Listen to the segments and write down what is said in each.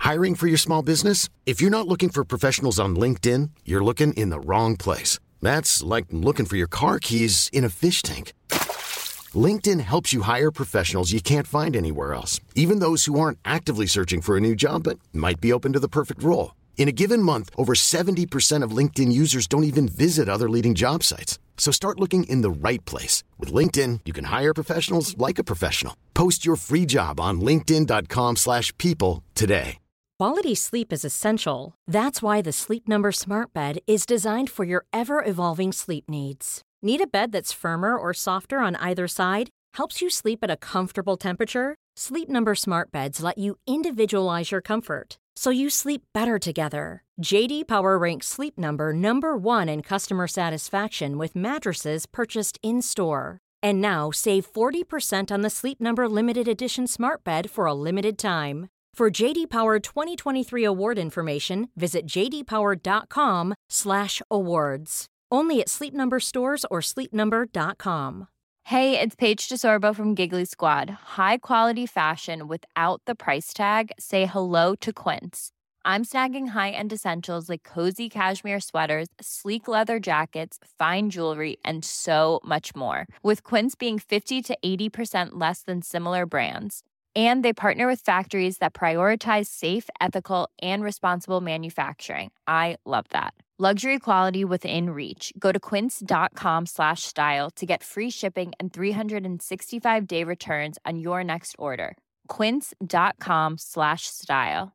Hiring for your small business? If you're not looking for professionals on LinkedIn, you're looking in the wrong place. That's like looking for your car keys in a fish tank. LinkedIn helps you hire professionals you can't find anywhere else, even those who aren't actively searching for a new job but might be open to the perfect role. In a given month, over 70% of LinkedIn users don't even visit other leading job sites. So start looking in the right place. With LinkedIn, you can hire professionals like a professional. Post your free job on linkedin.com/people today. Quality sleep is essential. That's why the Sleep Number Smart Bed is designed for your ever-evolving sleep needs. Need a bed that's firmer or softer on either side? Helps you sleep at a comfortable temperature? Sleep Number Smart Beds let you individualize your comfort, so you sleep better together. JD Power ranks Sleep Number #1 in customer satisfaction with mattresses purchased in-store. And now save 40% on the Sleep Number Limited Edition Smart Bed for a limited time. For JD Power 2023 award information, visit jdpower.com/awards. Only at Sleep Number stores or sleepnumber.com. Hey, it's Paige DeSorbo from Giggly Squad. High quality fashion without the price tag. Say hello to Quince. I'm snagging high-end essentials like cozy cashmere sweaters, sleek leather jackets, fine jewelry, and so much more. With Quince being 50 to 80% less than similar brands. And they partner with factories that prioritize safe, ethical, and responsible manufacturing. I love that. Luxury quality within reach. Go to quince.com/style to get free shipping and 365-day returns on your next order. Quince.com/style.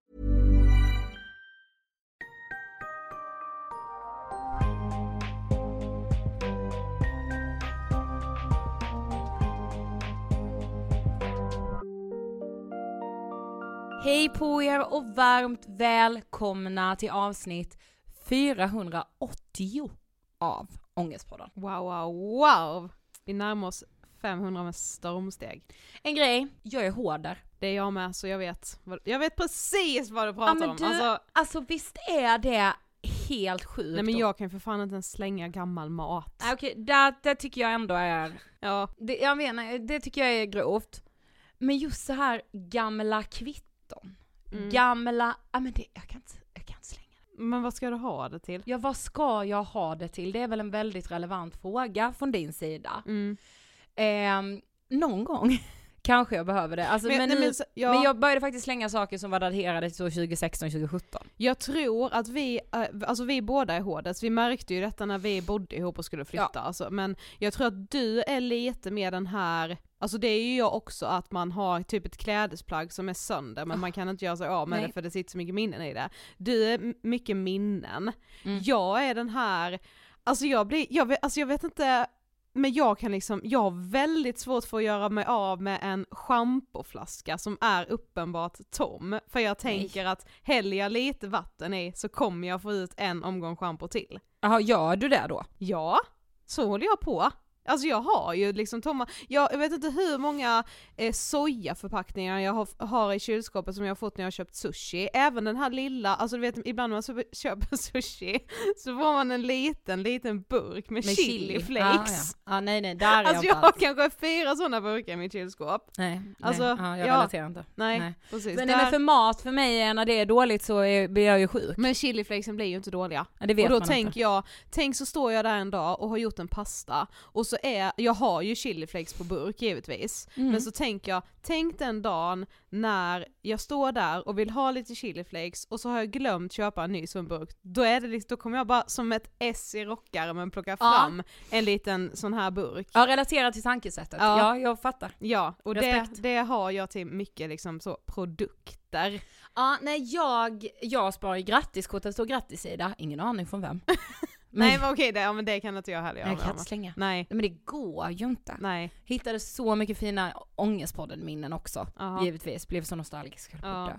Hej på er och varmt välkomna till avsnitt 480 av Ångestpodden. Wow. Vi närmar oss 500 med stormsteg. En grej, jag är hård där. Det är jag med, så jag vet precis vad du pratar om. Alltså visst är det helt sjukt. Nej, men jag kan för fan inte ens slänga gammal mat. Okej, det tycker jag ändå är... Ja. Det tycker jag är grovt. Men just så här gamla kvitton. Gamla... jag kan inte slänga det. Men vad ska du ha det till? Ja, vad ska jag ha det till? Det är väl en väldigt relevant fråga från din sida. Någon gång kanske jag behöver det. Alltså, men jag började faktiskt slänga saker som var daterade till 2016-2017. Jag tror att vi båda är hårdast. Vi märkte ju detta när vi bodde ihop och skulle flytta. Ja. Alltså, men jag tror att du är lite mer den här... Alltså det är ju jag också, att man har typ ett klädesplagg som är sönder, men man kan inte göra sig av med det för det sitter så mycket minnen i det. Du är mycket minnen. Jag är den här... Alltså jag vet inte... Men jag har väldigt svårt för att göra mig av med en schampoflaska som är uppenbart tom. För jag tänker att häller jag lite vatten i så kommer jag få ut en omgång schampo till. Jaha, gör du det då? Ja, så håller jag på. Alltså jag har ju liksom tomma, jag vet inte hur många sojaförpackningar jag har i kylskåpet som jag har fått när jag har köpt sushi. Även den här lilla, alltså du vet ibland när man köper sushi så får man en liten burk med chili flakes. Ja, nej, där är alltså jag har kanske 4 sådana burkar i mitt kylskåp. Nej, alltså, jag relaterar inte. Nej, precis. Men för mat för mig, när det är dåligt så blir jag ju sjuk. Men chili flakesen blir ju inte dåliga. Ja, det vet och då man tänker jag, så står jag där en dag och har gjort en pasta och så jag har ju chiliflakes på burk givetvis, men så tänker jag, tänk den dagen när jag står där och vill ha lite chiliflakes och så har jag glömt köpa en ny sån burk, då kommer jag bara som ett S i rockärmen plocka fram en liten sån här burk. Ja, relaterat till tankesättet. Ja, jag fattar. Ja, och det har jag till mycket liksom så produkter. Ja, nej, jag sparar ju grattiskort, det står grattissida, ingen aning från vem. Nej, men okej, men det kan inte jag heller göra. Jag kan inte slänga. Nej. Men det går ju inte. Nej. Hittade så mycket fina Ångestpodden-minnen också. Givetvis, blev så nostalgisk.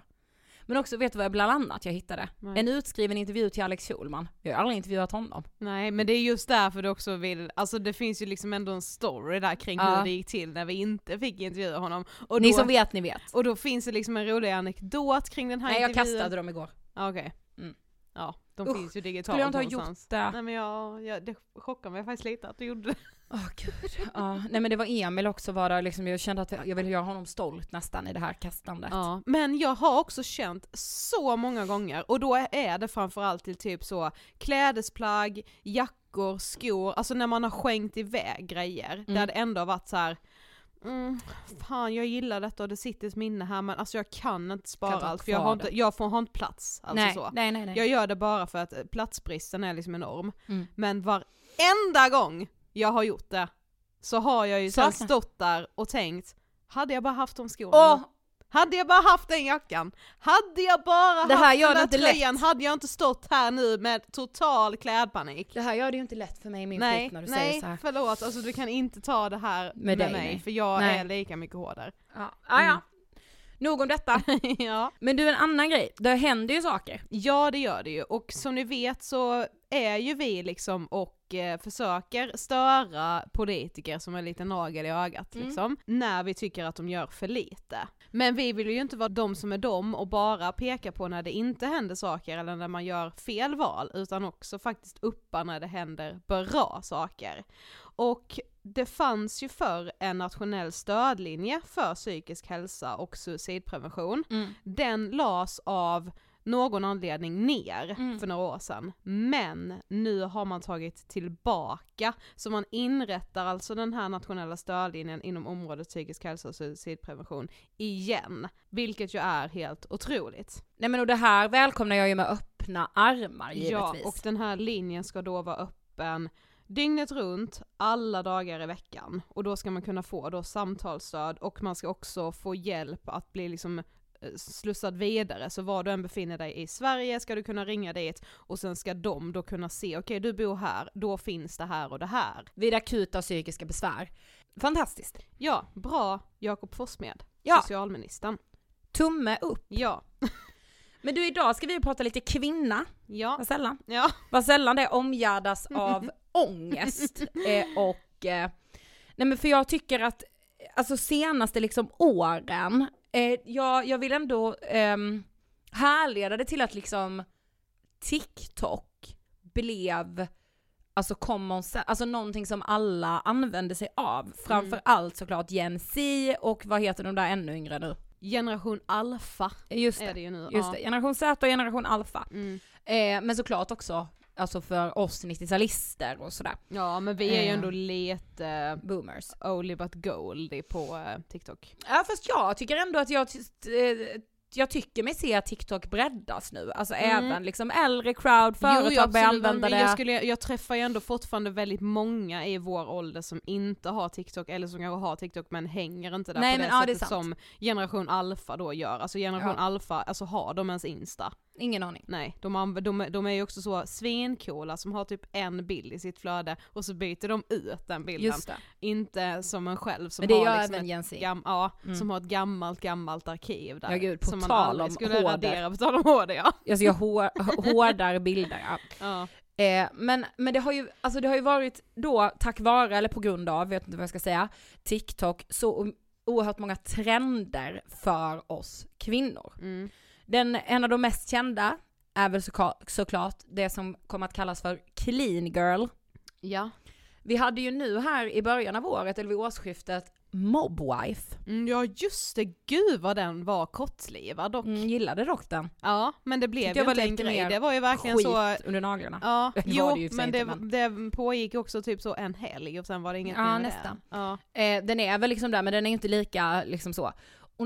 Men också, vet du vad bland annat jag hittade? Nej. En utskriven intervju till Alex Schulman. Jag har aldrig intervjuat honom. Nej, men det är just därför du också vill... Alltså det finns ju liksom ändå en story där kring hur det gick till när vi inte fick intervjua honom. Och ni som vet, ni vet. Och då finns det liksom en rolig anekdot kring den här intervjun. Nej, jag kastade dem igår. Okej. Ja, de finns ju digitalt. Skulle jag inte ha gjort det? Nej, men det chockar mig faktiskt lite att du gjorde det. Gud. Nej men det var Emil också var där, liksom, jag kände att jag ville göra honom stolt nästan i det här kastandet. Ja, men jag har också känt så många gånger, och då är det framförallt till typ så klädesplagg, jackor, skor, alltså när man har skänkt iväg grejer, där det ändå har varit så här. Fan jag gillar detta och det sitter ett minne här, men alltså jag kan inte spara allt för jag har inte plats, alltså nej. Jag gör det bara för att platsbristen är liksom enorm. Men varenda gång jag har gjort det så har jag ju så stått där och tänkt, hade jag bara haft de skorna, hade jag bara haft den jackan, hade jag bara det här haft gör den där tröjan, lätt. hade jag inte stått här nu med total klädpanik. Det här gör det ju inte lätt för mig i min flykt när du säger så här. Nej, förlåt, alltså du kan inte ta det här med mig, för jag är lika mycket hårdare. Ja. Nog om detta. Ja. Men du, en annan grej, det händer ju saker. Ja, det gör det ju, och som ni vet så är ju vi liksom och försöker störa politiker som är lite nagel i ögat liksom, när vi tycker att de gör för lite. Men vi vill ju inte vara de som är de och bara peka på när det inte händer saker eller när man gör fel val, utan också faktiskt uppa när det händer bra saker. Och det fanns ju förr en nationell stödlinje för psykisk hälsa och suicidprevention. Den lades av någon anledning ner för några år sedan. Men nu har man tagit tillbaka. Så man inrättar alltså den här nationella stödlinjen inom området psykisk hälsa och suicidprevention igen. Vilket ju är helt otroligt. Nej men och det här välkomnar jag ju med öppna armar givetvis. Ja, och den här linjen ska då vara öppen dygnet runt, alla dagar i veckan. Och då ska man kunna få då samtalsstöd, och man ska också få hjälp att bli liksom slussad vidare. Så var du än befinner dig i Sverige ska du kunna ringa dit, och sen ska de då kunna se, okej, du bor här, då finns det här och det här. Vid akuta psykiska besvär. Fantastiskt. Ja, bra Jakob Forssmed, socialministern. Tumme upp. Ja. Men du, idag ska vi prata lite kvinna. Ja. Vad sällan. Ja. Vad sällan det omgärdas av ångest. Nej men för jag tycker att alltså senaste liksom åren, jag vill ändå härleda det till att liksom TikTok blev alltså alltså någonting som alla använde sig av. Framförallt såklart Gen Z och vad heter de där ännu yngre nu? Generation Alpha. Just det, är det ju nu. Just det. Generation Z och generation Alpha. Men såklart också alltså för oss 90-talister och sådär. Ja, men vi är ju ändå lite boomers. Oldie but goldie på TikTok. Ja, fast jag tycker ändå att jag tycker mig se att TikTok breddas nu. Alltså även liksom äldre crowd, företag börjar använda det. Jag träffar ju ändå fortfarande väldigt många i vår ålder som inte har TikTok, eller som kanske har TikTok men hänger inte där på det sättet som generation Alpha då gör. Alltså generation Alpha, alltså har de ens Insta? Ingen aning. Nej, de är ju också så svincoola som har typ en bild i sitt flöde och så byter de ut den bilden. Just det. Inte som en själv som det har gör liksom även Gen Z. Som har ett gammalt arkiv där. Ja gud, på som tal man om skulle hårdare. radera, på tal om hårdare, ja. Alltså jag hårdare bilder, ja. Men det har ju varit då tack vare, eller på grund av, vet inte vad jag ska säga, TikTok, så oerhört många trender för oss kvinnor. En av de mest kända är väl såklart det som kommer att kallas för clean girl. Ja. Vi hade ju nu här i början av året, eller vid årsskiftet, mobwife. Ja just det, gud vad den var kortlivad dock. Gillade dock den. Ja, men det blev ju inte en grej. Det var ju verkligen skit så under naglarna. Ja, jo, men det pågick också typ så en helg och sen var det inget mer med nästan. Ja. Den är väl liksom där, men den är inte lika liksom så. Och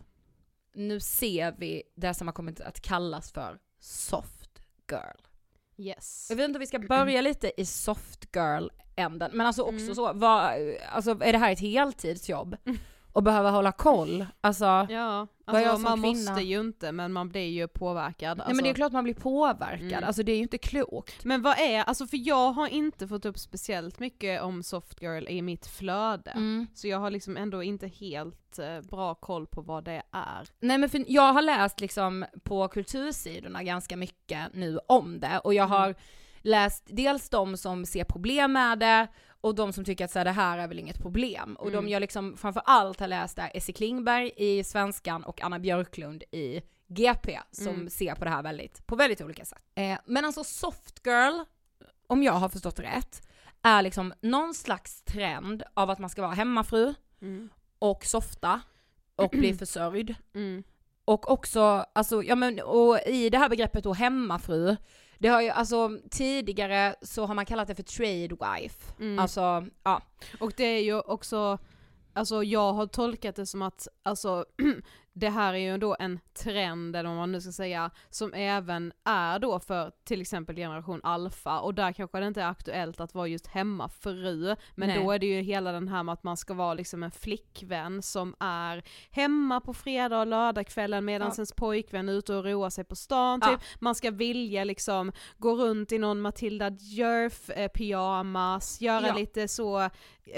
nu ser vi det som har kommit att kallas för soft girl. Yes. Jag vet inte om vi ska börja lite i soft girl-änden, men alltså också så, är det här ett heltidsjobb? Och behöver hålla koll? Alltså, ja, alltså man måste ju inte, men man blir ju påverkad. Nej, men det är klart man blir påverkad, alltså det är ju inte klokt. Men vad är, alltså för jag har inte fått upp speciellt mycket om soft girl i mitt flöde. Så jag har liksom ändå inte helt bra koll på vad det är. Nej, men för jag har läst liksom på kultursidorna ganska mycket nu om det, och jag har läst dels de som ser problem med det och de som tycker att så här, det här är väl inget problem. Och de jag liksom framförallt har läst där Essie Klingberg i Svenskan och Anna Björklund i GP som ser på det här på väldigt olika sätt. Men alltså soft girl, om jag har förstått rätt, är liksom någon slags trend av att man ska vara hemmafru och softa och bli försörjd. Och också, alltså, ja men, och i det här begreppet då hemmafru, det har ju, alltså tidigare så har man kallat det för trade wife. Alltså, ja. Och det är ju också, alltså jag har tolkat det som att, alltså det här är ju då en trend, eller vad man nu ska säga, som även är då för till exempel generation alfa, och där kanske det inte är aktuellt att vara just hemmafru, men då är det ju hela den här med att man ska vara liksom en flickvän som är hemma på fredag och lördagskvällen medan ens pojkvän är ute och roar sig på stan, typ. Man ska vilja liksom gå runt i någon Matilda Djerf pyjamas, göra lite så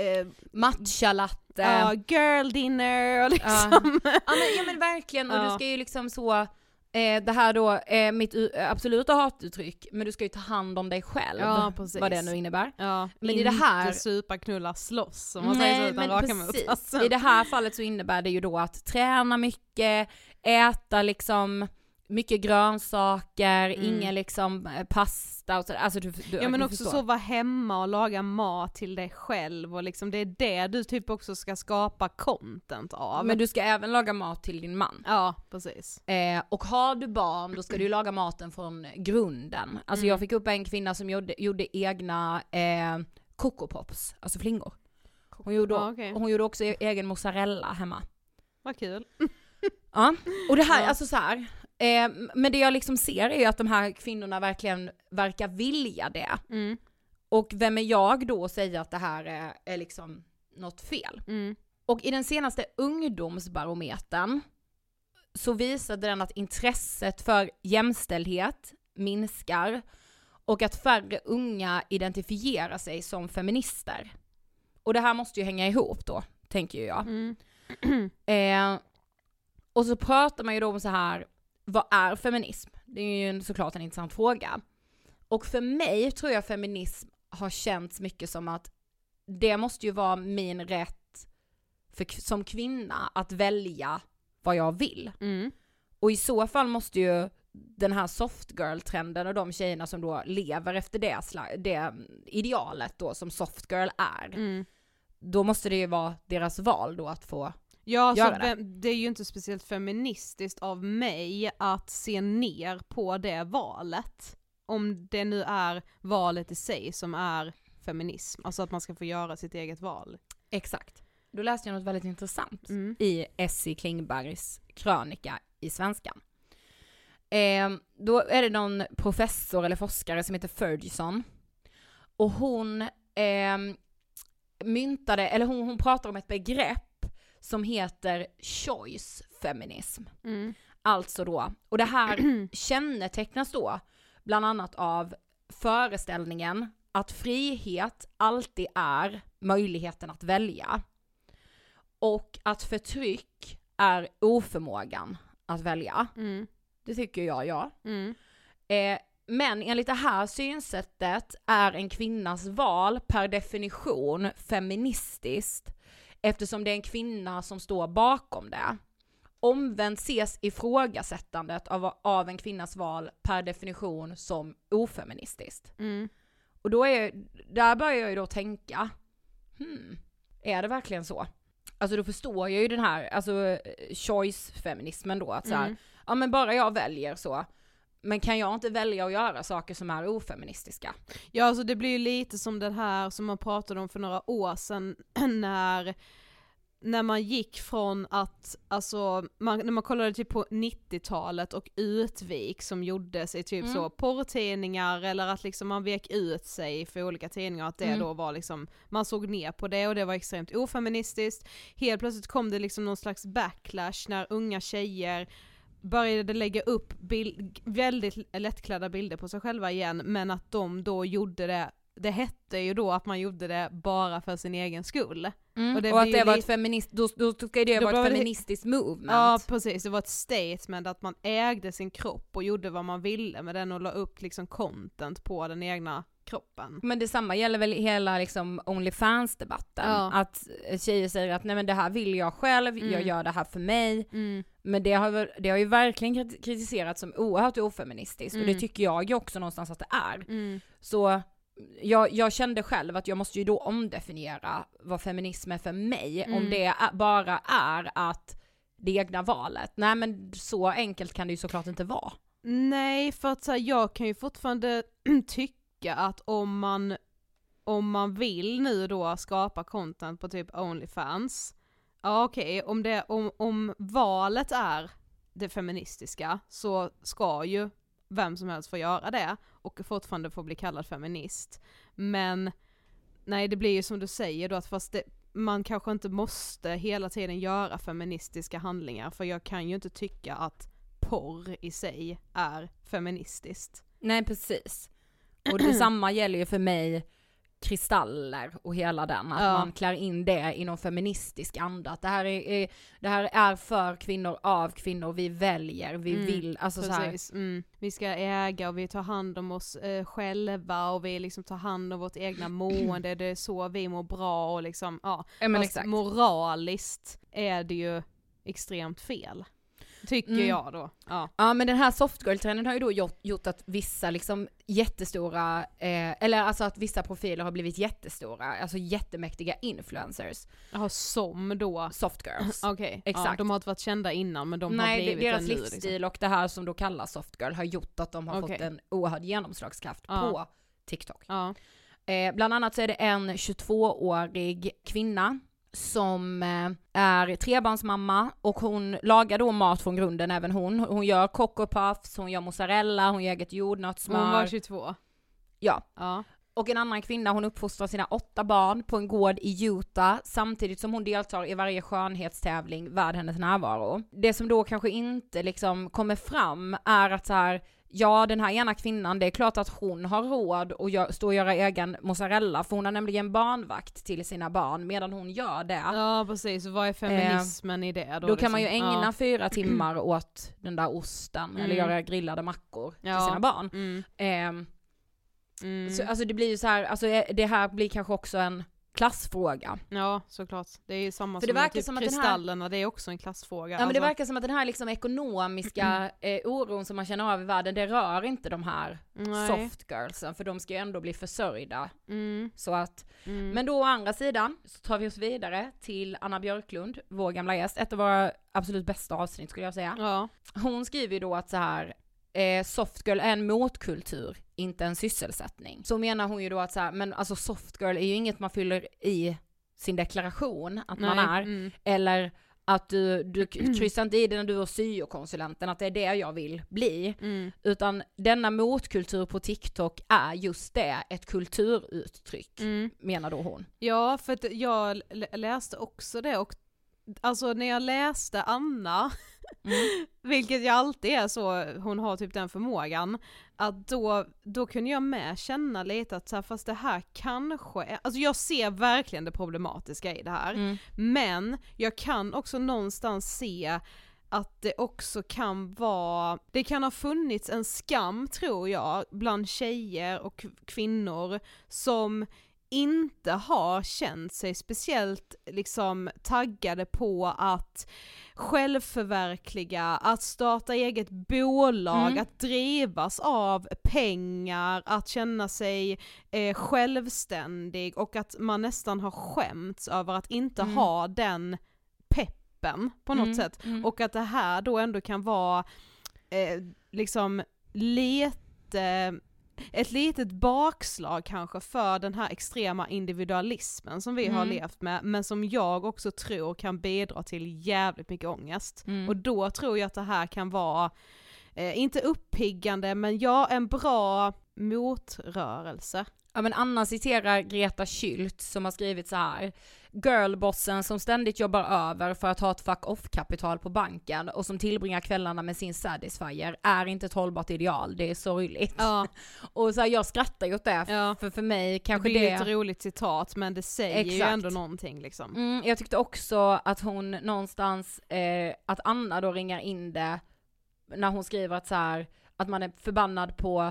matcha latte. Girl dinner och liksom. Ja men verkligen, och du ska ju liksom så det här då är mitt absoluta hatuttryck, men du ska ju ta hand om dig själv, vad det nu innebär. Men i det här inte supa, knulla, slåss som man säger så, utan raka motsatsen. I det här fallet så innebär det ju då att träna mycket, äta liksom mycket grönsaker, ingen liksom pasta och så. Alltså men också så vara hemma och laga mat till dig själv, och liksom det är det du typ också ska skapa content av. Men du ska även laga mat till din man. Ja, precis. Och har du barn, då ska du laga maten från grunden. Alltså jag fick upp en kvinna som gjorde egna Coco Pops, alltså flingor. Hon gjorde också egen mozzarella hemma. Vad kul. Ja, och det här, alltså så här. Men det jag liksom ser är ju att de här kvinnorna verkligen verkar vilja det. Och vem är jag då att säga att det här är liksom något fel? Och i den senaste ungdomsbarometern så visade den att intresset för jämställdhet minskar och att färre unga identifierar sig som feminister. Och det här måste ju hänga ihop då, tänker jag. Och så pratar man ju då om så här, vad är feminism? Det är ju såklart en intressant fråga. Och för mig tror jag feminism har känts mycket som att det måste ju vara min rätt som kvinna att välja vad jag vill. Och i så fall måste ju den här soft girl-trenden och de tjejerna som då lever efter det idealet då som soft girl är, då måste det ju vara deras val då att få göra det är ju inte speciellt feministiskt av mig att se ner på det valet, om det nu är valet i sig som är feminism, alltså att man ska få göra sitt eget val. Exakt. Då läste jag något väldigt intressant i Essie Klingbergs krönika i Svenskan. Då är det någon professor eller forskare som heter Ferguson, och hon hon pratar om ett begrepp som heter choice feminism. Alltså då, och det här kännetecknas då bland annat av föreställningen att frihet alltid är möjligheten att välja, och att förtryck är oförmågan att välja. Det tycker jag. Men enligt det här synsättet är en kvinnas val per definition feministiskt, eftersom det är en kvinna som står bakom det. Omvänt ses ifrågasättandet av en kvinnas val per definition som ofeministiskt. Och där börjar jag ju då tänka, är det verkligen så? Alltså då förstår jag ju den här, alltså choice-feminismen då, att så här, ja men bara jag väljer så. Men kan jag inte välja att göra saker som är ofeministiska? Ja, alltså det blir ju lite som det här som man pratade om för några år sedan när man gick från att, alltså när man kollade typ på 90-talet och utvik som gjordes i typ så porrtidningar, eller att liksom man vek ut sig för olika tidningar, att det då var liksom, man såg ner på det och det var extremt ofeministiskt. Helt plötsligt kom det liksom någon slags backlash när unga tjejer började lägga upp väldigt lättklädda bilder på sig själva igen, men att de då gjorde det hette ju då att man gjorde det bara för sin egen skull. Och att det var ett då ska det vara ett feministiskt movement. Ja, precis. Det var ett statement att man ägde sin kropp och gjorde vad man ville med den och la upp liksom content på den egna kroppen. Men detsamma gäller väl hela liksom OnlyFans-debatten. Ja. Att tjejer säger att nej men det här vill jag själv, jag gör det här för mig. Men det har ju verkligen kritiserats som oerhört ofeministiskt. Och det tycker jag ju också någonstans att det är. Så jag kände själv att jag måste ju då omdefiniera vad feminism är för mig. Om det bara är att det egna valet. Nej, men så enkelt kan det ju såklart inte vara. Nej, för att så här, jag kan ju fortfarande tycka att om man vill nu då skapa content på typ OnlyFans, ja okej, om valet är det feministiska så ska ju vem som helst få göra det och fortfarande få bli kallad feminist. Men nej, det blir ju som du säger då, att fast man kanske inte måste hela tiden göra feministiska handlingar, för jag kan ju inte tycka att porr i sig är feministiskt. Nej, precis. Och detsamma gäller ju för mig kristaller och hela den, att man klär in det i någon feministisk anda. Att det här är för kvinnor, av kvinnor, vi väljer, vi vill, alltså så här. Vi ska äga och vi tar hand om oss själva och vi liksom tar hand om vårt egna mående, det är så vi mår bra och liksom, men exakt. Moraliskt är det ju extremt fel. Tycker jag då. Ja, men den här softgirl-trenden har ju då gjort att vissa liksom jättestora, eller alltså att vissa profiler har blivit jättestora, alltså jättemäktiga influencers. Ja, som då? Softgirls. Okej, exakt. Ja, de har inte varit kända innan, men de har blivit deras det nu. livsstil liksom. Och det här som då kallas softgirl har gjort att de har fått en oerhörd genomslagskraft på TikTok. Ja. Bland annat så är det en 22-årig kvinna som är trebarnsmamma och hon lagar då mat från grunden, även hon. Hon gör Coco Puffs, hon gör mozzarella, hon gör eget jordnötssmör. Hon var 22? Ja. Och en annan kvinna, hon uppfostrar sina 8 barn på en gård i Utah samtidigt som hon deltar i varje skönhetstävling värd hennes närvaro. Det som då kanske inte liksom kommer fram är att så här, ja, den här ena kvinnan, det är klart att hon har råd att stå och göra egen mozzarella, för hon har nämligen barnvakt till sina barn medan hon gör det. Ja, precis. Och vad är feminismen i det? Då kan man ju ägna 4 timmar åt den där osten eller göra grillade mackor till sina barn. Så, alltså det blir ju så här, alltså det här blir kanske också en klassfråga. Ja, såklart. Det är ju samma för som det med typ som kristallerna, det är också en klassfråga. Ja, men det verkar som att den här liksom ekonomiska oron som man känner av i världen, det rör inte de här softgirlsen, för de ska ju ändå bli försörjda. Så att, men då å andra sidan så tar vi oss vidare till Anna Björklund, vår gamla gäst, ett av våra absolut bästa avsnitt skulle jag säga. Ja. Hon skriver ju då att så här, softgirl är en motkultur, inte en sysselsättning. Så menar hon ju då att så här, men alltså softgirl är ju inget man fyller i sin deklaration att man är, eller att du kryssar inte i det när du är syokonsulenten, att det är det jag vill bli, utan denna motkultur på TikTok är just det, ett kulturuttryck, menar då hon. Ja, för att jag läste också det, och alltså när jag läste Anna vilket jag alltid är så, hon har typ den förmågan, att då kunde jag med känna lite att så här, fast det här kanske, alltså jag ser verkligen det problematiska i det här, men jag kan också någonstans se att det också kan vara, det kan ha funnits en skam, tror jag, bland tjejer och kvinnor som inte har känt sig speciellt liksom taggade på att självförverkliga, att starta eget bolag, att drivas av pengar, att känna sig självständig, och att man nästan har skämts över att inte ha den peppen på något sätt, och att det här då ändå kan vara liksom lite ett litet bakslag kanske för den här extrema individualismen som vi har levt med, men som jag också tror kan bidra till jävligt mycket ångest. Och då tror jag att det här kan vara, inte uppiggande, men en bra motrörelse. Ja, men Anna citerar Greta Schüldt som har skrivit så här: girlbossen som ständigt jobbar över för att ha ett fuck off-kapital på banken och som tillbringar kvällarna med sin satisfier är inte ett hållbart ideal, det är sorgligt. Ja. Och så här, jag skrattar ju åt det, för mig kanske det är ett roligt citat, men det säger ju ändå någonting liksom. Jag tyckte också att hon någonstans, att Anna då ringar in det när hon skriver att så här, att man är förbannad på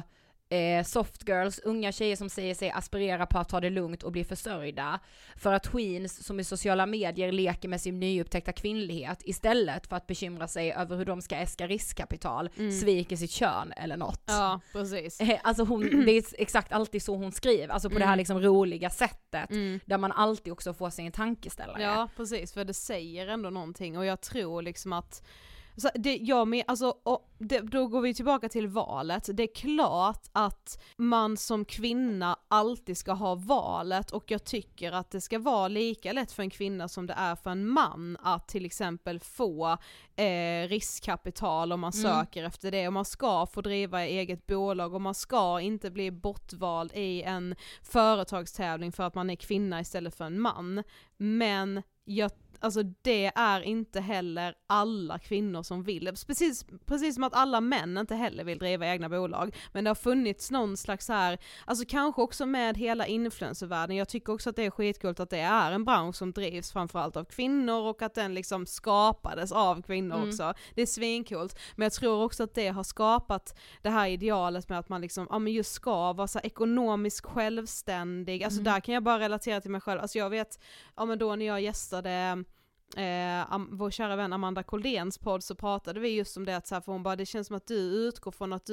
soft girls, unga tjejer som säger sig aspirera på att ta det lugnt och bli försörjda, för att queens som i sociala medier leker med sin nyupptäckta kvinnlighet istället för att bekymra sig över hur de ska äska riskkapital, sviker sitt kön eller något. Ja, precis. Alltså det är exakt alltid så hon skriver, alltså på det här liksom roliga sättet, där man alltid också får sig en tankeställare. Ja, precis, för det säger ändå någonting, och jag tror liksom att så då går vi tillbaka till valet. Det är klart att man som kvinna alltid ska ha valet, och jag tycker att det ska vara lika lätt för en kvinna som det är för en man att till exempel få riskkapital om man söker efter det, och man ska få driva eget bolag, och man ska inte bli bortvald i en företagstävling för att man är kvinna istället för en man. Men alltså det är inte heller alla kvinnor som vill. Precis som att alla män inte heller vill driva egna bolag. Men det har funnits någon slags här, alltså kanske också med hela influencervärlden. Jag tycker också att det är skitkult att det är en bransch som drivs framförallt av kvinnor, och att den liksom skapades av kvinnor också. Det är svinkult. Men jag tror också att det har skapat det här idealet med att man liksom, ja men just ska vara så här ekonomiskt självständig. Alltså där kan jag bara relatera till mig själv. Alltså jag vet, ja men då när jag gästade vår kära vän Amanda Koldéns podd, så pratade vi just om det, att så här, för hon bara, det känns som att du utgår från att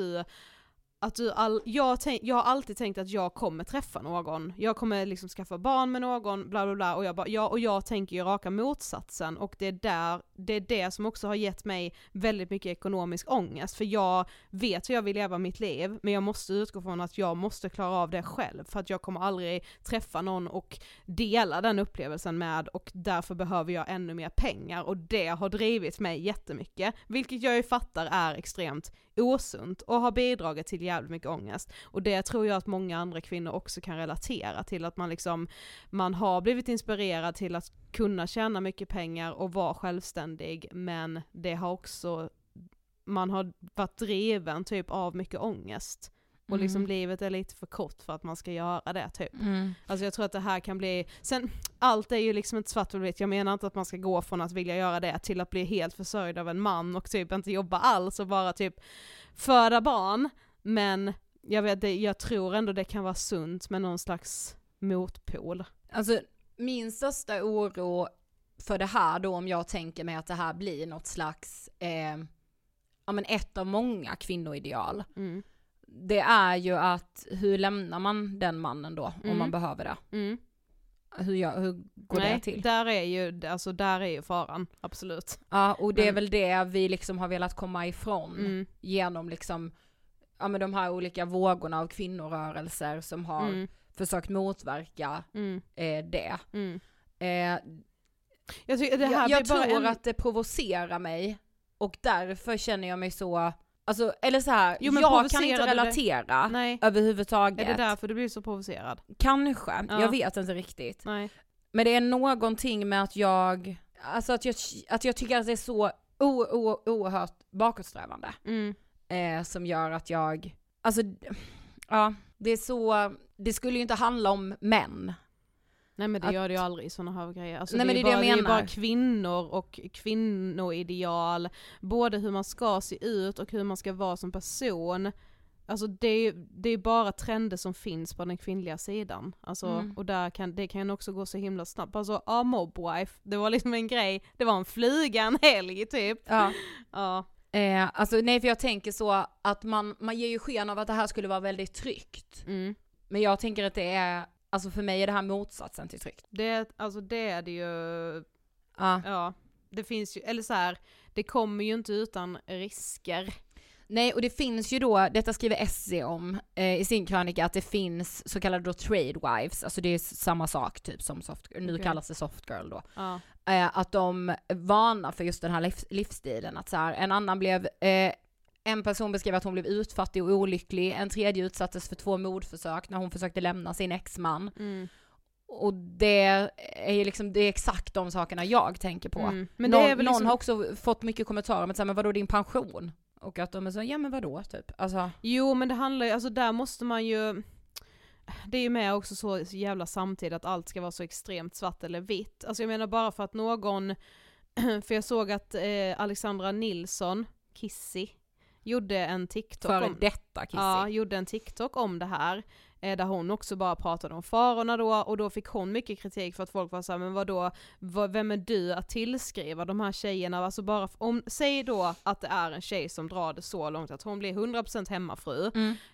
jag har alltid tänkt att jag kommer träffa någon, jag kommer liksom skaffa barn med någon, bla bla bla, och jag bara, jag tänker ju raka motsatsen, och det är det som också har gett mig väldigt mycket ekonomisk ångest, för jag vet hur jag vill leva mitt liv, men jag måste utgå från att jag måste klara av det själv, för att jag kommer aldrig träffa någon och dela den upplevelsen med, och därför behöver jag ännu mer pengar, och det har drivit mig jättemycket, vilket jag ju fattar är extremt osunt och har bidragit till jävligt mycket ångest. Och det tror jag att många andra kvinnor också kan relatera till, att man har blivit inspirerad till att kunna tjäna mycket pengar och vara självständig, men det har också, man har varit driven typ av mycket ångest. Och liksom livet är lite för kort för att man ska göra det typ. Alltså jag tror att det här kan bli, sen allt är ju liksom inte svart och vitt. Jag menar inte att man ska gå från att vilja göra det till att bli helt försörjd av en man och typ inte jobba alls och bara typ föda barn. Men jag tror ändå det kan vara sunt med någon slags motpol. Alltså min största oro för det här då, om jag tänker mig att det här blir något slags ett av många kvinnoideal. Det är ju att hur lämnar man den mannen då om man behöver det? Hur går det till? Där är ju faran, absolut. Ja, och det är väl det vi liksom har velat komma ifrån genom liksom, ja men de här olika vågorna av kvinnorörelser som har försökt motverka det. Jag tror att det provocerar mig, och därför känner jag mig så, alltså, eller så här, jag kan inte relatera överhuvudtaget. Är det därför du blir så provocerad? Kanske, jag vet inte riktigt. Nej. Men det är någonting med att jag tycker att det är så oerhört bakåtsträvande. Som gör att jag, alltså, ja, det är så, det skulle ju inte handla om män. Nej, men det gör det ju aldrig i såna här grejer. Alltså, nej, det men det är bara kvinnor och kvinnoideal. Både hur man ska se ut och hur man ska vara som person. Alltså det är bara trender som finns på den kvinnliga sidan. Alltså, och det kan också gå så himla snabbt. Alltså, mobwife, det var liksom en grej. Det var en flyga en helg typ. Ja. Ja. Alltså nej, för jag tänker så att man ger ju sken av att det här skulle vara väldigt tryggt. Men jag tänker att det är, alltså för mig är det här motsatsen till tryggt. Det är det ju. Ja, det finns ju, eller så här, det kommer ju inte utan risker. Nej, och det finns ju då, detta skriver SE om i sin krönika, att det finns så kallade då trade wives, alltså det är samma sak typ som nu kallas det soft girl då. Att de varnar för just den här livsstilen, att så här, en person beskrev att hon blev utfattig och olycklig, en tredje utsattes för 2 mordförsök när hon försökte lämna sin exman. Och det är ju liksom, det är exakt de sakerna jag tänker på. Men det är väl någon har också fått mycket kommentarer om att säga, men vadå din pension? Och att de är så, ja men vadå typ? Alltså. Jo, men det handlar ju, alltså där måste man ju, det är ju med också så jävla samtidigt att allt ska vara så extremt svart eller vitt. Alltså jag menar bara för att någon, för jag såg att Alexandra Nilsson, Kissy, gjorde en TikTok Före detta Kissy. Ja, gjorde en TikTok om det här. Där hon också bara pratade om farorna då, och då fick hon mycket kritik för att folk var såhär, men vadå, vem är du att tillskriva de här tjejerna? Alltså bara, säg då att det är en tjej som drar det så långt att hon blir 100% hemmafru.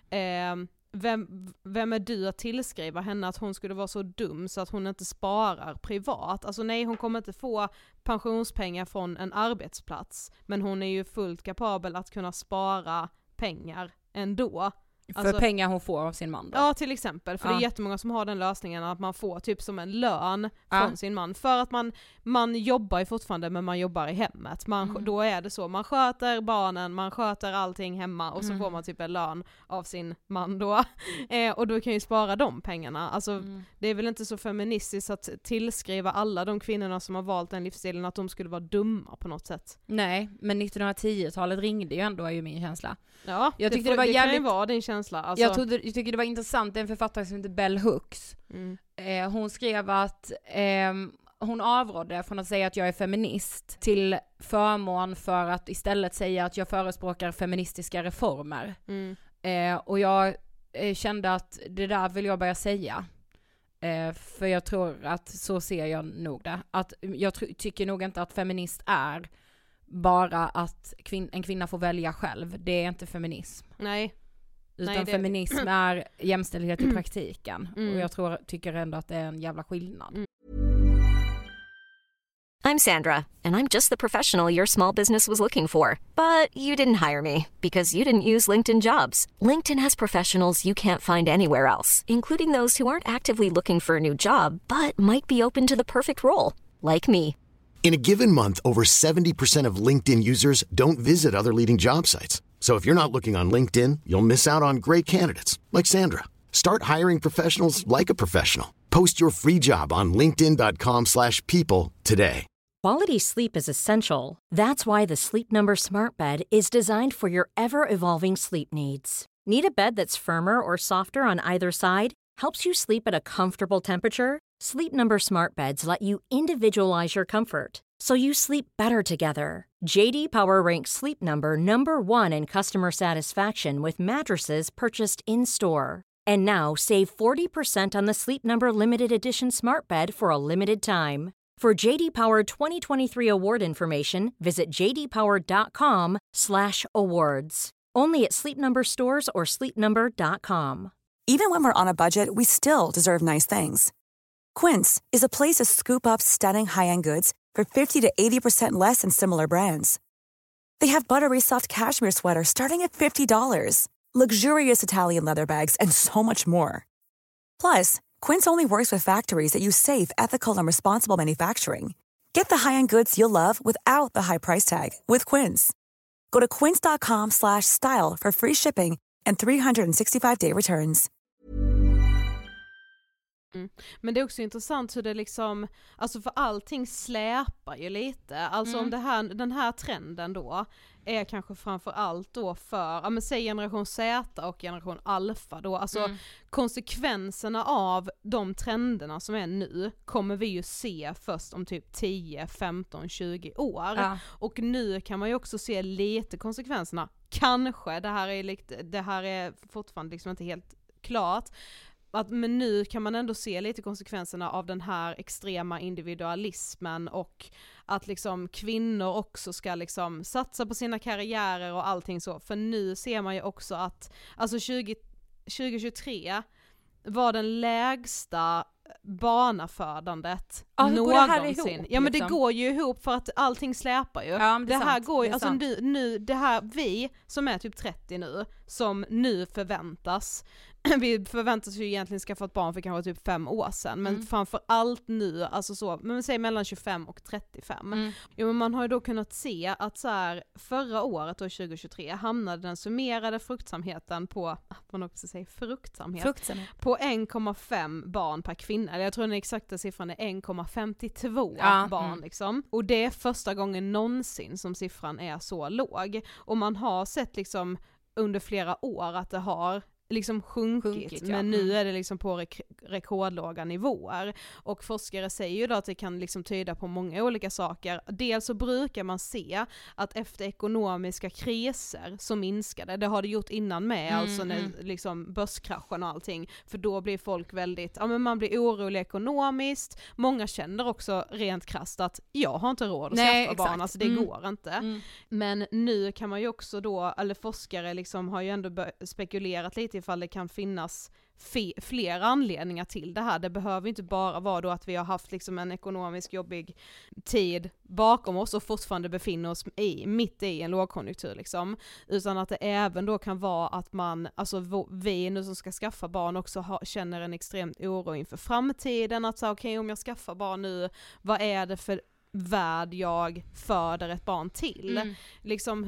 Vem är du att tillskriva henne att hon skulle vara så dum så att hon inte sparar privat? Alltså nej, hon kommer inte få pensionspengar från en arbetsplats, men hon är ju fullt kapabel att kunna spara pengar ändå. För pengar hon får av sin man då? Ja, till exempel. För det är jättemånga som har den lösningen att man får typ som en lön från sin man. För att man jobbar ju fortfarande, men man jobbar i hemmet. Då är det så. Man sköter barnen, man sköter allting hemma och så får man typ en lön av sin man då. Och då kan ju spara de pengarna. Alltså det är väl inte så feministiskt att tillskriva alla de kvinnorna som har valt den livsstilen att de skulle vara dumma på något sätt. Nej, men 1910-talet ringde ju ändå, är ju min känsla. Ja, jag tyckte det var jävligt... kan ju vara din känsla. Alltså... Jag tycker det var intressant, en författare som heter Bell Hooks. Hon skrev att hon avrådde från att säga att jag är feminist till förmån för att istället säga att jag förespråkar feministiska reformer. Och jag kände att det där vill jag börja säga. För jag tror att så ser jag nog det. Att jag tycker nog inte att feminist är bara att en kvinna får välja själv. Det är inte feminism. Nej. Utan feminism är jämställdhet i praktiken. Och jag tycker ändå att det är en jävla skillnad. I'm Sandra, and I'm just the professional your small business was looking for. But you didn't hire me because you didn't use LinkedIn Jobs. LinkedIn has professionals you can't find anywhere else, including those who aren't actively looking for a new job, but might be open to the perfect role, like me. In a given month, over 70% of LinkedIn users don't visit other leading job sites. So if you're not looking on LinkedIn, you'll miss out on great candidates like Sandra. Start hiring professionals like a professional. Post your free job on linkedin.com/people today. Quality sleep is essential. That's why the Sleep Number Smart Bed is designed for your ever-evolving sleep needs. Need a bed that's firmer or softer on either side? Helps you sleep at a comfortable temperature? Sleep Number Smart Beds let you individualize your comfort, so you sleep better together. JD Power ranks Sleep Number #1 in customer satisfaction with mattresses purchased in-store. And now save 40% on the Sleep Number Limited Edition Smart Bed for a limited time. For JD Power 2023 award information, visit jdpower.com/awards. Only at Sleep Number stores or sleepnumber.com. Even when we're on a budget, we still deserve nice things. Quince is a place to scoop up stunning high-end goods for 50 to 80% less than similar brands. They have buttery soft cashmere sweaters starting at $50, luxurious Italian leather bags, and so much more. Plus, Quince only works with factories that use safe, ethical, and responsible manufacturing. Get the high-end goods you'll love without the high price tag with Quince. Go to quince.com/style for free shipping and 365-day returns. Men det är också intressant hur det liksom, alltså för allting släpar ju lite. Alltså om den här trenden då är kanske framför allt då för, ja men säg generation Z och generation alfa då, alltså konsekvenserna av de trenderna som är nu kommer vi ju se först om typ 10, 15, 20 år. Ja. Och nu kan man ju också se lite konsekvenserna. Kanske, det här är fortfarande liksom inte helt klart. Men nu kan man ändå se lite konsekvenserna av den här extrema individualismen och att liksom kvinnor också ska liksom satsa på sina karriärer och allting så. För nu ser man ju också att alltså 2023 var den lägsta barnafödandet någonsin. Ja men det går ju ihop för att allting släpar ju. Ja, det här går ju, alltså nu det här vi som är typ 30 nu som nu förväntas vi förväntas ju egentligen skaffa ett barn för kanske typ 5 år sedan, men framför allt nu, alltså så, men säg mellan 25 och 35. Jo, men man har ju då kunnat se att så här, förra året då 2023 hamnade den summerade fruktsamheten på, man också säger fruktsamhet. På 1,5 barn per kvinna. Eller jag tror den exakta siffran är 1,52 barn liksom. Och det är första gången någonsin som siffran är så låg. Och man har sett liksom under flera år att det har liksom sjunkit men nu är det liksom på rekordlåga nivåer. Och forskare säger ju då att det kan liksom tyda på många olika saker. Dels så brukar man se att efter ekonomiska kriser så minskar det har det gjort innan med, alltså när liksom börskraschen och allting, för då blir folk väldigt, men man blir orolig ekonomiskt, många känner också rent krasst att jag har inte råd att skaffa barn, alltså det går inte. Men nu kan man ju också då, eller forskare liksom har ju ändå spekulerat lite ifall det kan finnas fler anledningar till det här. Det behöver inte bara vara då att vi har haft liksom en ekonomiskt jobbig tid bakom oss och fortfarande befinner oss mitt i en lågkonjunktur liksom, utan att det även då kan vara att man, alltså vi nu som ska skaffa barn också känner en extremt oro inför framtiden, att säga okej, om jag skaffar barn nu, vad är det för värld jag föder ett barn till? Liksom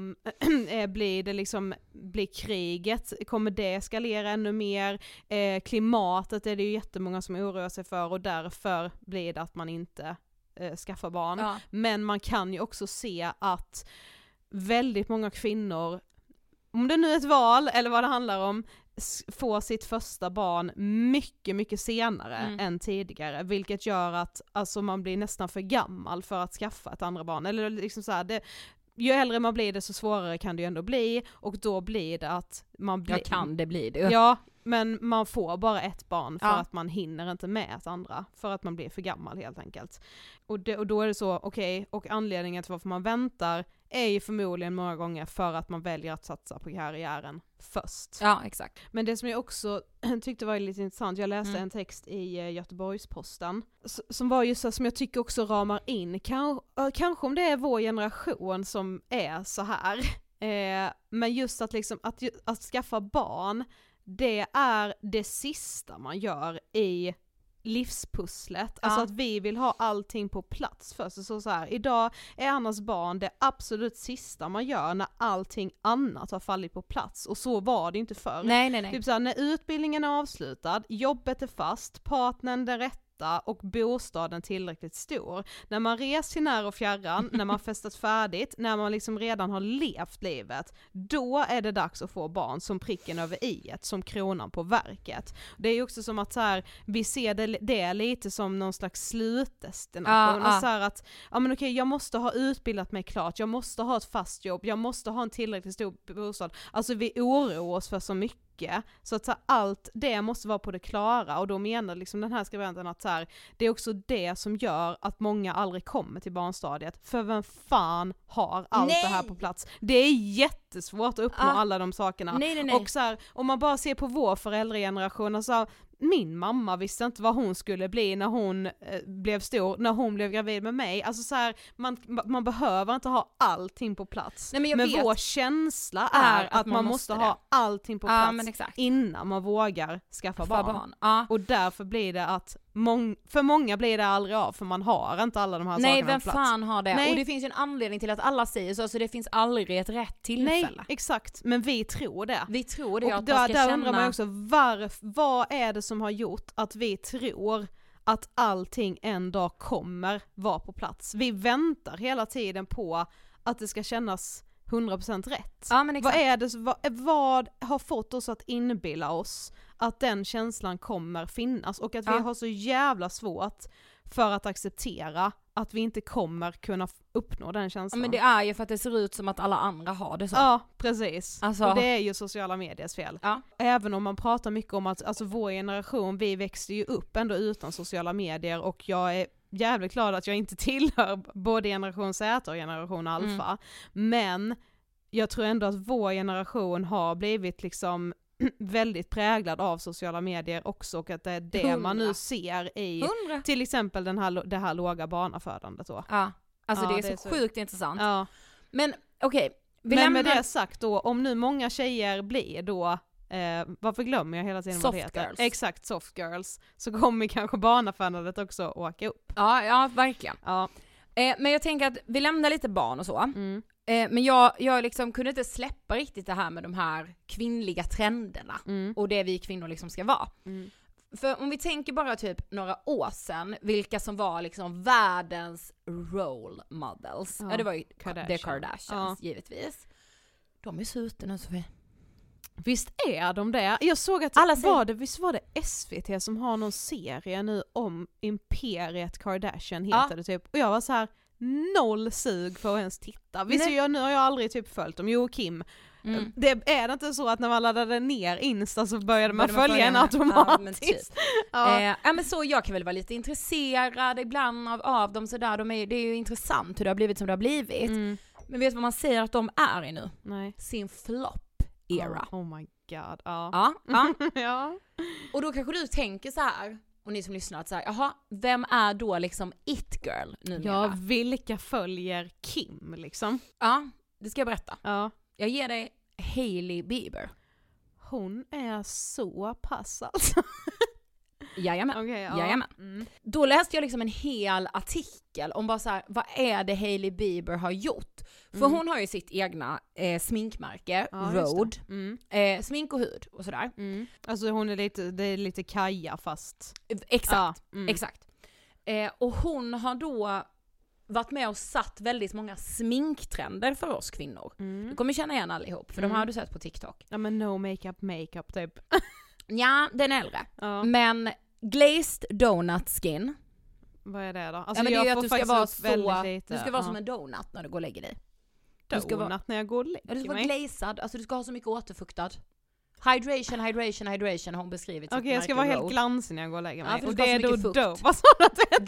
hur blir det liksom, blir kriget, kommer det eskalera ännu mer? Klimatet är det ju jättemånga som oroar sig för, och därför blir det att man inte skaffar barn. Men man kan ju också se att väldigt många kvinnor, om det nu är ett val eller vad det handlar om, få sitt första barn mycket, mycket senare än tidigare, vilket gör att alltså, man blir nästan för gammal för att skaffa ett andra barn. Eller liksom så här, ju äldre man blir, desto svårare kan det ju ändå bli, och då blir det att man blir... kan det bli det? Ja, men man får bara ett barn för att man hinner inte med ett andra, för att man blir för gammal helt enkelt. Och då är det så, okej, och anledningen till varför man väntar är ju förmodligen många gånger för att man väljer att satsa på karriären först. Ja, exakt. Men det som jag också tyckte var lite intressant, jag läste en text i Göteborgs-Posten som var just så, som jag tycker också ramar in, kanske om det är vår generation som är så här, men just att liksom att skaffa barn, det är det sista man gör i livspusslet, alltså att vi vill ha allting på plats först. Så här, idag är Annas barn det absolut sista man gör när allting annat har fallit på plats, och så var det inte förr. Nej. Typ så här, när utbildningen är avslutad, jobbet är fast, partnern den rätta och bostaden tillräckligt stor. När man reser till när och fjärran, när man festat färdigt, när man liksom redan har levt livet, då är det dags att få barn som pricken över i-et, som kronan på verket. Det är ju också som att så här, vi ser det lite som någon slags slutdestination. Så här att, jag måste ha utbildat mig klart, jag måste ha ett fast jobb, jag måste ha en tillräckligt stor bostad. Alltså vi oroar oss för så mycket. Så att så här, allt det måste vara på det klara, och då menar liksom den här skribenten att så här, det är också det som gör att många aldrig kommer till barnstadiet, för vem fan har allt det här på plats? Det är jättesvårt att uppnå alla de sakerna. Nej. Och så här, om man bara ser på vår föräldrageneration, alltså, min mamma visste inte vad hon skulle bli när hon blev stor, när hon blev gravid med mig. Alltså så här, man behöver inte ha allting på plats. Men vår känsla är att man måste ha allting på plats innan man vågar skaffa barn. Och därför blir det att för många blir det aldrig av, för man har inte alla de här sakerna på plats. Nej, vem fan har det? Och det finns ju en anledning till att alla säger så det finns aldrig ett rätt tillfälle. Nej, exakt. Men vi tror det. Vi tror det. Och där undrar man också, vad är det som har gjort att vi tror att allting en dag kommer vara på plats? Vi väntar hela tiden på att det ska kännas 100% rätt. Ja, men exakt. Vad har fått oss att inbilla oss att den känslan kommer finnas, och att vi har så jävla svårt för att acceptera att vi inte kommer kunna uppnå den känslan. Men det är ju för att det ser ut som att alla andra har det så. Ja, precis. Alltså... Och det är ju sociala mediers fel. Ja. Även om man pratar mycket om att alltså, vår generation, vi växte ju upp ändå utan sociala medier, och jag är jävligt glad att jag inte tillhör både generation Z och generation Alfa. Men jag tror ändå att vår generation har blivit liksom väldigt präglad av sociala medier också, och att det är det man nu ser i till exempel det här låga barnafödandet då. Ja, alltså det är så sjukt intressant. Ja. Men okej, men med det sagt då, om nu många tjejer blir då varför glömmer jag hela tiden vad det heter? Girls. Exakt, soft girls. Så kommer kanske barnafödandet också åka upp. Ja, verkligen. Ja. Men jag tänker att vi lämnar lite barn och så. Men jag liksom kunde inte släppa riktigt det här med de här kvinnliga trenderna och det vi kvinnor liksom ska vara. För om vi tänker bara typ några år sedan, vilka som var liksom världens role models. Ja, det var ju The Kardashians, givetvis. De är så ute nu, Sofie. Visst är de det? Jag såg att visst var det SVT som har någon serie nu om Imperiet Kardashian heter det typ. Och jag var så här noll sug för att ens titta. Visst nu har jag aldrig typ följt dem. Jo, Kim. Det är det inte så att när man laddade ner Insta så började man följa en automatiskt. Men så jag kan väl vara lite intresserad ibland av dem sådär. Det är ju intressant hur det har blivit som det har blivit. Men vet du vad man säger att de är i nu? Nej. Sin flop-era. Oh my god. Ja. Och då kanske du tänker så här, och ni som lyssnar att så här, jaha, vem är då liksom it-girl numera? Ja, vilka följer Kim liksom? Ja, det ska jag berätta. Ja. Jag ger dig Hailey Bieber. Hon är så pass alltså. Jajamän. Okay, ja. Jajamän. Då läste jag liksom en hel artikel om bara så här, vad är det Hailey Bieber har gjort? För hon har ju sitt egna sminkmärke, Rhode. Smink och hud och sådär. Alltså hon är lite Kaja fast. Exakt, exakt. Och hon har då varit med och satt väldigt många sminktrender för oss kvinnor. Du kommer känna igen allihop, för de har du sett på TikTok. Ja, men no makeup typ. Ja, den är äldre. Ja. Men glazed donut skin. Vad är det då? Alltså ja, men det är ju att du ska vara så, lite. Du ska vara som en donut när du går och lägger dig. Donut när jag går och lägger mig? Du ska vara glazad, alltså du ska ha så mycket återfuktad. Hydration har hon beskrivit. Okej, jag ska vara helt glansig när jag går och lägger mig. Ja, och det är då vad sa du?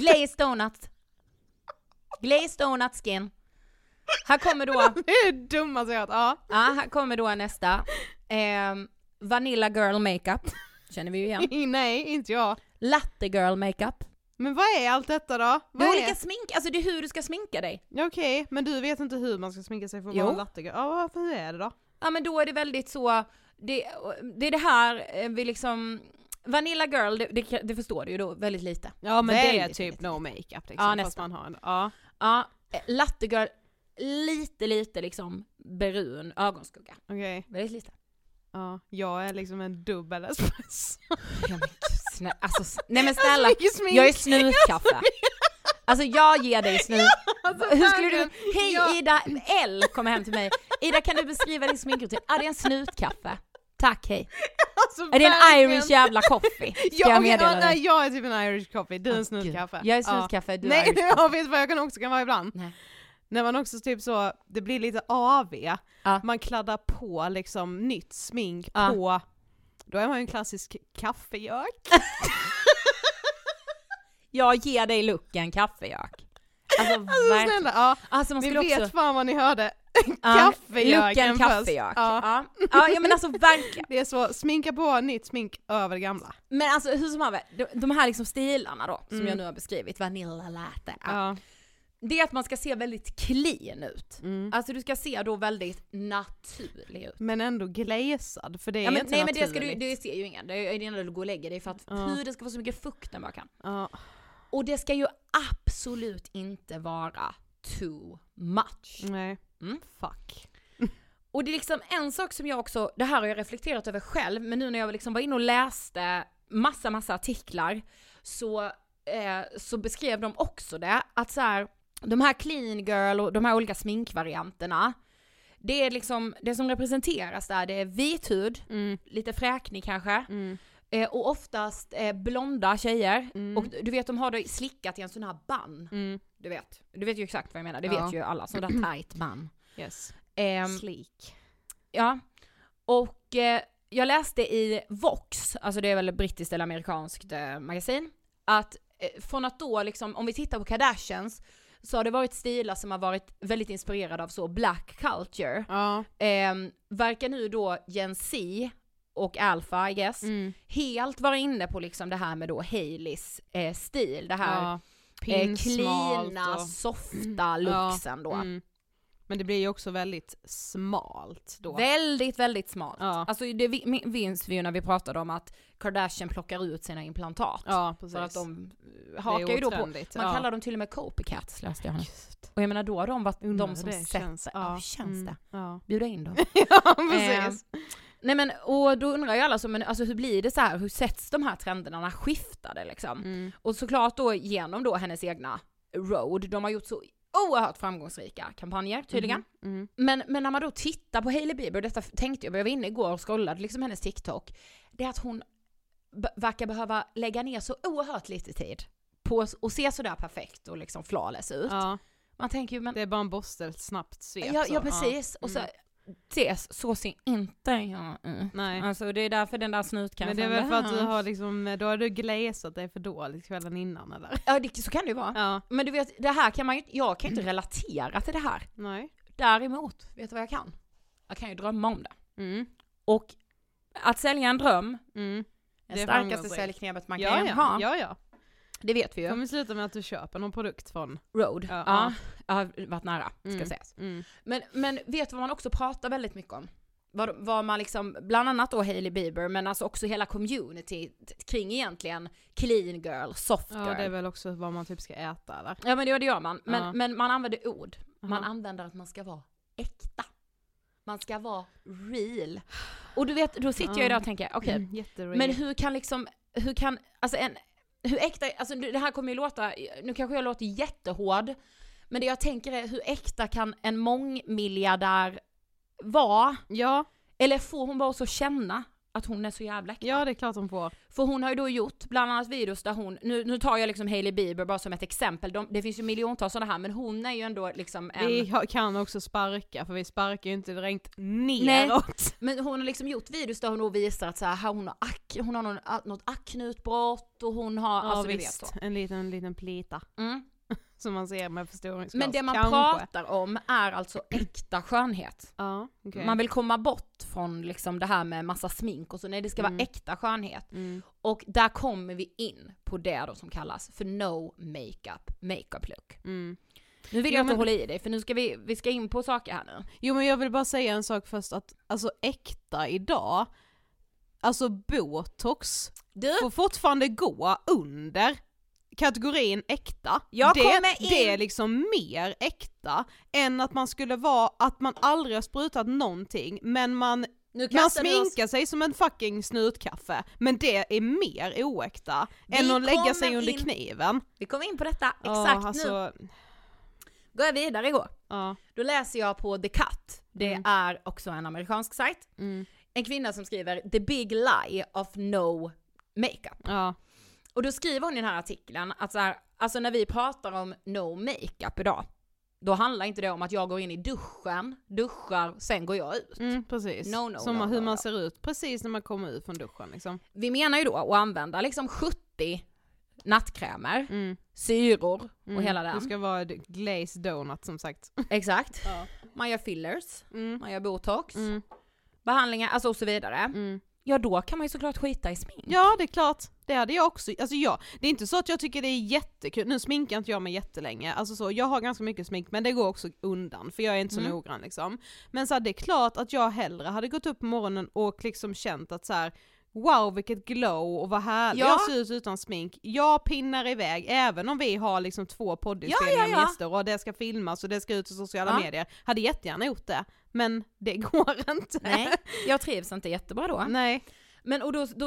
Glazed donut skin. Här kommer då det är dumma så att ja, här kommer då nästa. Vanilla girl makeup. Känner vi ju igen. Nej, inte jag. Latte girl makeup. Men vad är allt detta då? Det är olika smink, alltså det är hur du ska sminka dig. Okej, men du vet inte hur man ska sminka sig för att vara latte girl. Ja, hur är det då? Ja, men då är det väldigt så, det är det här vi liksom, Vanilla girl, det förstår du ju då väldigt lite. Ja, men väldigt det är typ lite. No makeup liksom. Ja, nästan. Man har latte girl, lite liksom brun ögonskugga. Okej. Väldigt lite. Ja, jag är liksom en dubbel espresso. Ja, men gud, alltså, nej men snälla, jag är snutkaffe. Alltså jag ger dig snut. Hur skulle du... Hej Ida, L kommer hem till mig. Ida, kan du beskriva din sminkrutin? Det är en snutkaffe. Tack, hej. Alltså, är det en Irish jävla coffee? Jag är typ en Irish coffee, du är en snutkaffe. Jag är snutkaffe, du är Irish coffee. Jag vet vad jag kan vara ibland. Nej. När man också typ så, det blir lite AV, man kladdar på liksom nytt smink på, då är man ju en klassisk kaffejök. Jag ger dig looken kaffejök. Alltså snälla, alltså, vi vet också... fan vad ni hörde. Kaffejöken kaffejök. Ja, men alltså verkligen. Det är så, sminka på nytt smink över gamla. Men alltså hur som helst, de här liksom stilarna då, som jag nu har beskrivit, vanilla latte. Det är att man ska se väldigt clean ut. Alltså du ska se då väldigt naturlig ut. Men ändå glazad, för det är inte nej, naturligt. Men det ser ju ingen. Det är det enda du går och lägger dig för att huden ska få så mycket fukt den bara kan. Och det ska ju absolut inte vara too much. Nej. Fuck. Och det är liksom en sak som jag också, det här har jag reflekterat över själv, men nu när jag liksom var inne och läste massa artiklar så beskrev de också det, att så här, de här clean girl och de här olika sminkvarianterna, det är liksom, det som representeras där, det är vit hud, lite fräknig kanske, och oftast blonda tjejer, och du vet de har det slickat i en sån här band, du vet ju exakt vad jag menar, det vet ju alla, sån där tight band. Yes. Sleek. Ja, och jag läste i Vox, alltså det är väl brittiskt eller amerikanskt magasin, att från att då liksom, om vi tittar på Kardashians, så har det varit stilar som har varit väldigt inspirerade av så black culture. Verkar nu då Gen Z och Alpha, I guess, helt vara inne på liksom det här med då Haileys stil, det här cleana, softa looksen då. Men det blir ju också väldigt smalt då. Väldigt, väldigt smalt. Alltså det minns vi ju när vi pratade om att Kardashian plockar ut sina implantat. Ja, precis. För att de hakar ju då på. Man kallar dem till och med copycats, läste jag. Och jag menar då har de varit de som sätter. Hur känns det? Bjuda in dem. Ja, precis. Nej men, och då undrar ju alla så, men alltså hur blir det så här? Hur sätts de här trenderna? När skiftar det liksom? Och såklart då genom då hennes egna Rhode, de har gjort så oerhört framgångsrika kampanjer tydligen. Men när man då tittar på Hailey Bieber, detta tänkte jag var inne igår och scrollade liksom hennes TikTok, det är att hon verkar behöva lägga ner så oerhört lite tid på att se sådär perfekt och liksom flawless ut. Ja. Man tänker ju, men det är bara en borste, ett snabbt svep. Ja, precis. Och så så ser inte jag. Nej. Alltså det är därför den där snutkanten. Men det är väl för att du har liksom, då har du glazat dig för dåligt kvällen innan eller? Ja, så kan det ju vara. Ja. Men du vet, det här kan man ju, jag kan inte relatera till det här. Nej. Däremot, vet du vad jag kan? Jag kan ju drömma om det. Och att sälja en dröm, det starkaste säljknepet man kan ha. Ja. Det vet vi ju. Kommer sluta med att du köper någon produkt från Rode. Ja. Jag har varit nära, ska sägas. Men vet du vad man också pratar väldigt mycket om? Vad man liksom, bland annat då Hailey Bieber, men alltså också hela community kring egentligen clean girl, soft girl. Ja, det är väl också vad man typ ska äta eller? Ja, men det gör man. Men man använder ord. Man använder att man ska vara äkta. Man ska vara real. Och du vet, då sitter jag där och tänker, okej, men hur äkta, alltså det här kommer ju låta, nu kanske jag låter jättehård, men det jag tänker är, hur äkta kan en mångmiljardär vara? Ja. Eller får hon bara så känna att hon är så jävla äkta? Ja, det är klart hon får. För hon har ju då gjort bland annat videos där hon, nu tar jag liksom Hailey Bieber bara som ett exempel, det finns ju miljontals sådana här, men hon är ju ändå liksom Vi kan också sparka, för vi sparkar ju inte direkt neråt. Nej, men hon har liksom gjort videos där hon då visar att så här, hon har något akneutbrott och hon har, alltså visst, vet så. En liten plita. Som man ser med förstoringsglas. Men det man pratar om är alltså äkta skönhet. Ja, okay. Man vill komma bort från liksom det här med massa smink och så, nej, det ska vara äkta skönhet. Och där kommer vi in på det då som kallas för no makeup look. Nu vill jag inte hålla i dig, för nu ska vi ska in på saker här nu. Jo, men jag vill bara säga en sak först, att alltså äkta idag, alltså botox får fortfarande gå under kategorin äkta. Det är liksom mer äkta än att man skulle vara, att man aldrig har sprutat någonting, men man sminkar sig som en fucking snutkaffe, men det är mer oäkta än att lägga sig under kniven. Vi kommer in på detta exakt nu. Går jag vidare igår. Då läser jag på The Cut. Det är också en amerikansk sajt. En kvinna som skriver The Big Lie of No Makeup. Och då skriver hon i den här artikeln att så här, alltså när vi pratar om no makeup idag, då handlar inte det om att jag går in i duschar, sen går jag ut. Precis. Hur man ser ut precis när man kommer ut från duschen liksom. Vi menar ju då att använda liksom 70 nattkrämer, syror och hela den. Det ska vara glazed donut som sagt. Exakt. Man gör fillers, man gör botox, behandlingar, alltså och så vidare. Ja, då kan man ju såklart skita i smink. Ja, det är klart. Det hade jag också. Alltså det är inte så att jag tycker det är jättekul. Nu sminkar inte jag mig jättelänge. Alltså så, jag har ganska mycket smink, men det går också undan, för jag är inte så noggrann liksom. Men så här, det är klart att jag hellre hade gått upp på morgonen och liksom känt att så här, wow, vilket glow och vad härligt jag ser ut utan smink. Jag pinnar iväg, även om vi har liksom 2 poddinspelningar med gäster och det ska filmas och det ska ut i sociala medier. Hade jättegärna gjort det, men det går inte. Nej, jag trivs inte jättebra då. Nej. Men och då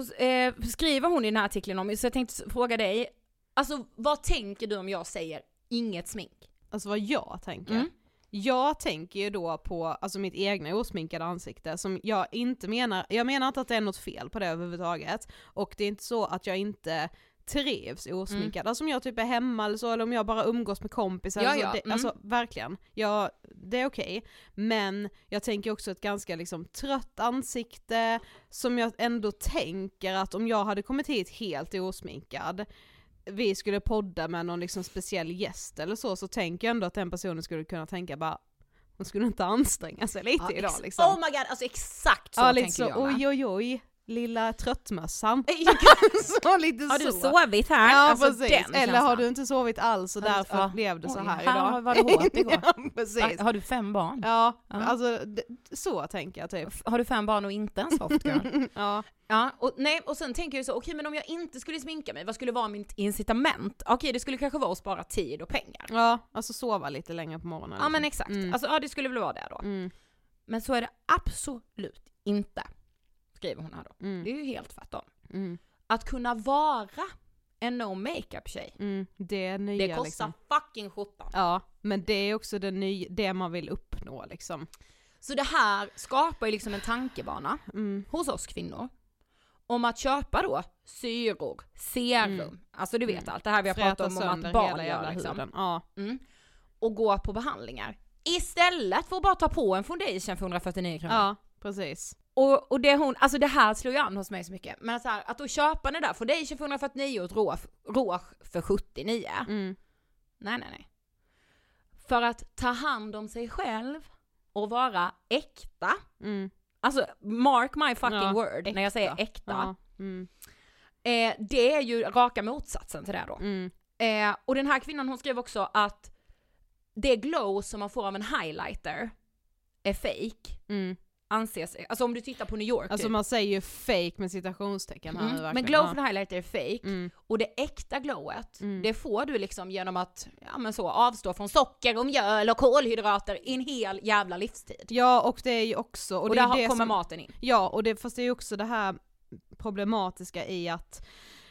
skriver hon i den här artikeln om, så jag tänkte fråga dig, alltså vad tänker du om jag säger inget smink? Alltså vad jag tänker? Jag tänker ju då på alltså mitt egna osminkade ansikte, som jag menar inte att det är något fel på det överhuvudtaget, och det är inte så att jag inte trivs osminkad, alltså om jag typ är hemma eller så, eller om jag bara umgås med kompisar alltså verkligen, det är okej. Men jag tänker också ett ganska liksom trött ansikte, som jag ändå tänker att om jag hade kommit hit helt osminkad, vi skulle podda med någon liksom speciell gäst eller så tänker jag ändå att den personen skulle kunna tänka bara, hon skulle inte anstränga sig lite idag liksom. Oh my god, alltså exakt så tänker så, jag. Oj, lilla tröttmössan. Så lite har du så. sovit här? Ja, alltså, precis. Eller har du inte sovit alls och därför blev det så här idag. Var det hårt igår? Ja, precis. Har du 5 barn? Ja, alltså så tänker jag typ. Har du 5 barn och inte en soft girl? Ja, och sen tänker jag så, okej, men om jag inte skulle sminka mig, vad skulle vara mitt incitament? Okej, det skulle kanske vara att spara tid och pengar. Ja, alltså sova lite längre på morgonen. Ja, men exakt. Alltså, det skulle väl vara det då. Men så är det absolut inte, skriver hon här då. Det är ju helt tvärtom. Att kunna vara en no makeup-tjej. Det är nya, det kostar liksom. fucking skjortan. Ja, men det är också det man vill uppnå liksom. Så det här skapar ju liksom en tankebana hos oss kvinnor. Om att köpa då syror, serum, alltså du vet allt det här vi har pratat om att barn gör liksom. Ja. Och gå på behandlingar. Istället för att bara ta på en foundation för 149 kronor. Ja, precis. Och det alltså det här slår ju an hos mig så mycket. Men så här, att då köpa den där foundation för 149 och ett rouge för 79. Nej. För att ta hand om sig själv och vara äkta. Alltså mark my fucking word äkta. När jag säger äkta. Det är ju raka motsatsen till det då. Och den här kvinnan hon skrev också att det glow som man får av en highlighter är fake. Anses, alltså om du tittar på New York alltså typ. Man säger ju fake med citationstecken här verkligen. Men glow från highlighter är fake och det äkta glowet det får du liksom genom att avstå från socker och mjöl och kolhydrater i en hel jävla livstid. Ja, och det är ju också och det där är det kommer som, maten in. Ja, och fast det är ju också det här problematiska i att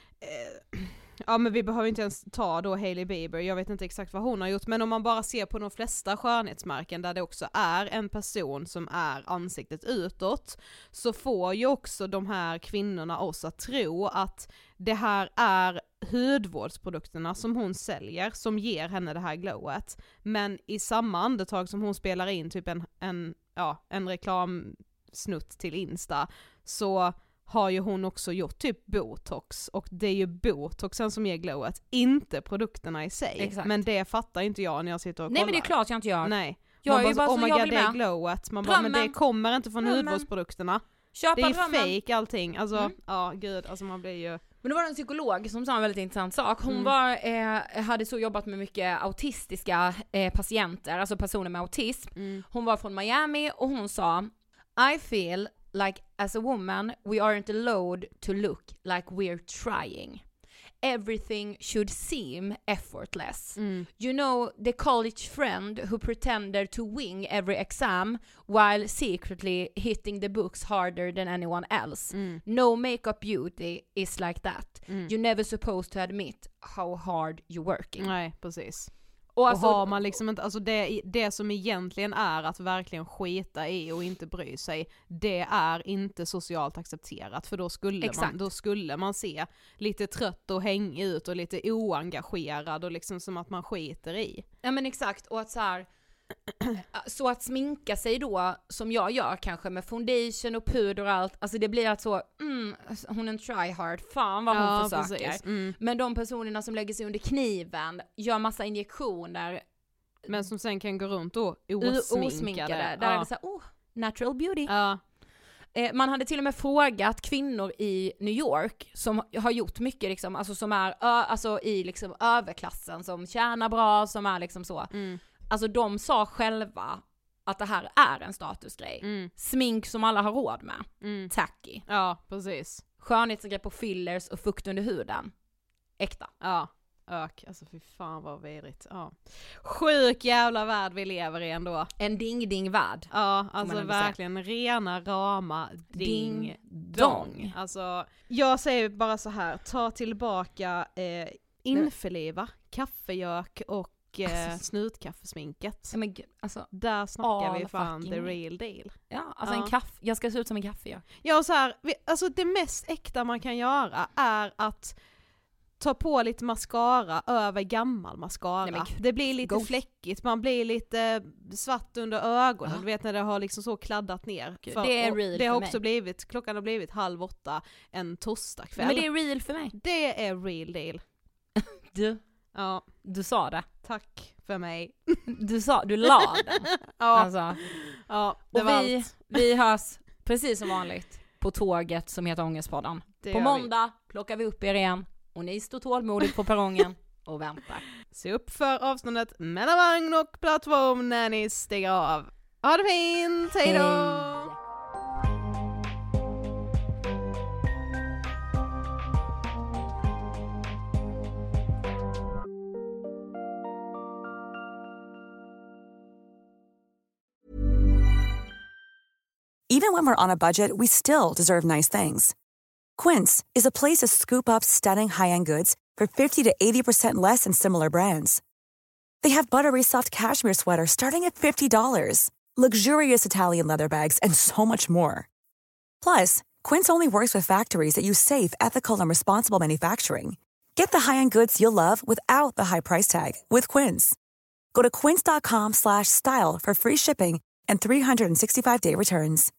ja, men vi behöver inte ens ta då Hailey Bieber, jag vet inte exakt vad hon har gjort, men om man bara ser på de flesta skönhetsmärken där det också är en person som är ansiktet utåt, så får ju också de här kvinnorna oss att tro att det här är hudvårdsprodukterna som hon säljer som ger henne det här glowet, men i samma andetag som hon spelar in typ en reklamsnutt till Insta, så har ju hon också gjort typ botox, och det är ju botoxen som ger glowet, inte produkterna i sig. Exakt. Men det fattar inte jag när jag sitter och kollar. Nej, men det är klart jag inte gör. Nej. Jag man är bara, bara oh så my jag god, vill det är med. glowet. Man bara, men det kommer inte från hudvårdsprodukterna. Köpa det är ju drömmen. fake allting. Alltså, ja gud, alltså man blir ju... Men det var en psykolog som sa en väldigt intressant sak. Hon hade så jobbat med mycket autistiska patienter, alltså personer med autism. Hon var från Miami och hon sa I feel like as a woman we aren't allowed to look like we're trying. Everything should seem effortless. You know, the college friend who pretended to wing every exam while secretly hitting the books harder than anyone else. No makeup beauty is like that. You're never supposed to admit how hard you're working. Nej, precis. Och alltså, har man liksom inte, alltså det som egentligen är att verkligen skita i och inte bry sig, det är inte socialt accepterat, för då skulle man se lite trött och hängig ut och lite oengagerad och liksom som att man skiter i. Ja men exakt, och att så att sminka sig då som jag gör kanske med foundation och puder och allt, alltså det blir att så hon är en tryhard, fan vad hon försöker. Men de personerna som lägger sig under kniven, gör massa injektioner, men som sen kan gå runt då osminkade. Där är det såhär, natural beauty. Man hade till och med frågat kvinnor i New York som har gjort mycket liksom, alltså som är i liksom överklassen, som tjänar bra, som är liksom så. Alltså de sa själva att det här är en statusgrej. Smink som alla har råd med. Tacky. Ja, precis. Skönhetsgrepp och fillers och fukt under huden. Äkta. Ja, alltså fy fan vad vidrigt. Ja. Sjuk jävla värld vi lever i ändå. En ding-ding-värld. Ja, alltså verkligen rena rama ding-dong. Alltså, jag säger bara så här, ta tillbaka införliva kaffegök och snutkaffesminket. Men gud, alltså, där snackar vi fan the real deal. Ja, alltså jag ska se ut som en kaffe. Ja, så här, alltså det mest äkta man kan göra är att ta på lite mascara över gammal mascara. Nej, det blir lite fläckigt, man blir lite svart under ögonen, du vet när det har liksom så kladdat ner. Det är real. Det har också blivit, klockan har blivit 7:30 en torsdagkväll. Men det är real för mig. Det är real deal. Du sa det. Tack för mig. Du la den. Alltså. Det och var vi hörs precis som vanligt på tåget som heter Ångestpodden. På måndag plockar vi upp er igen och ni står tålmodigt på perrongen och väntar. Se upp för avståndet mellan vagn och plattform när ni stiger av. Ha det fint, hej då! Even when we're on a budget, we still deserve nice things. Quince is a place to scoop up stunning high-end goods for 50 to 80% less than similar brands. They have buttery soft cashmere sweaters starting at $50, luxurious Italian leather bags, and so much more. Plus, Quince only works with factories that use safe, ethical, and responsible manufacturing. Get the high-end goods you'll love without the high price tag with Quince. Go to quince.com/style for free shipping and 365-day returns.